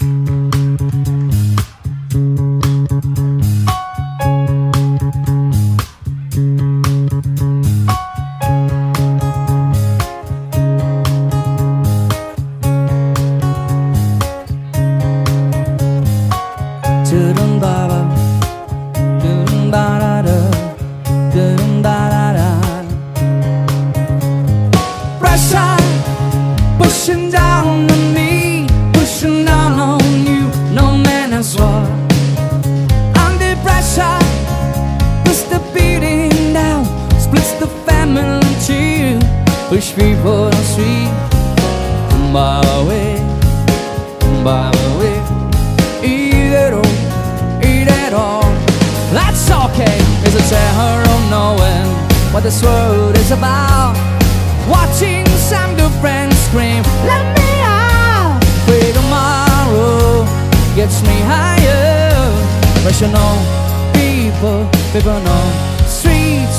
Pressure pushing down on me, pushing down on you. No man has what. Under pressure, push the beating down, splits the family in two. Push people on the street, by the way, by the way. Eat it all. That's okay. It's a terror of knowing what this world is about. Watching some good friends scream, let me out. Free tomorrow gets me higher. Pressure on people, people on streets.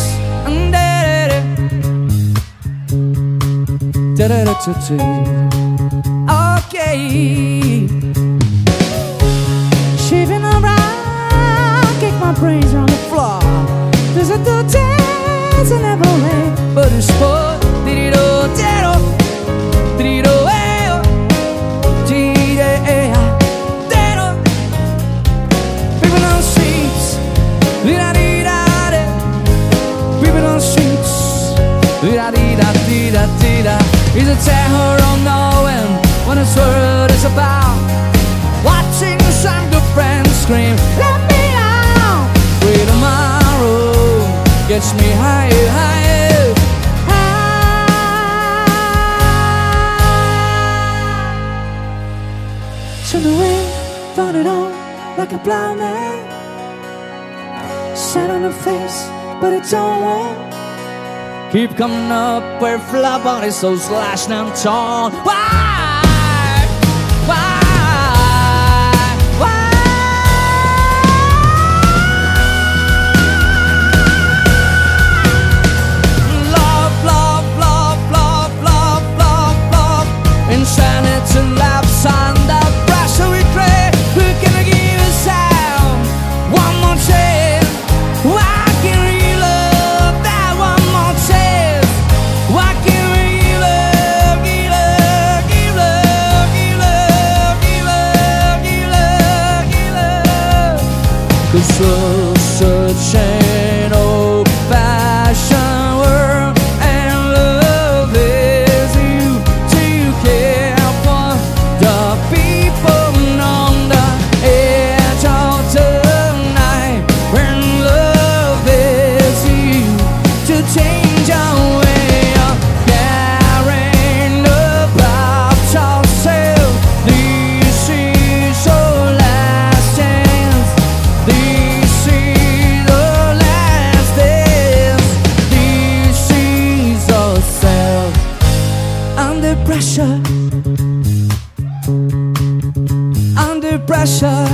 Okay. Shaving around, kick my brains on the floor. There's a two days I never late, but it's sport. People on streets, people on streets. It's a terror of knowing what this world is about. Watching some good friends scream, let me out. Free tomorrow gets me higher, higher. Turn away, turn it on like a blind man. Sat on her face, but it don't want. Keep coming up where fly bodies so slashed and torn. Why? Why? Why? Love, love, love, love, love, love, love. Insanity laughs under pressure we create. We're gonna give a sound one more chance. Why can we love that one more chance? Why can we love, give love, give love, give love, give love, give love, give love? 'Cause we're such an old-fashioned world, and love is you to care for the people on the edge of the night. When love is you to change our way of caring about yourself. This is your last chance. This is your last dance. This is yourself. Under pressure, under pressure.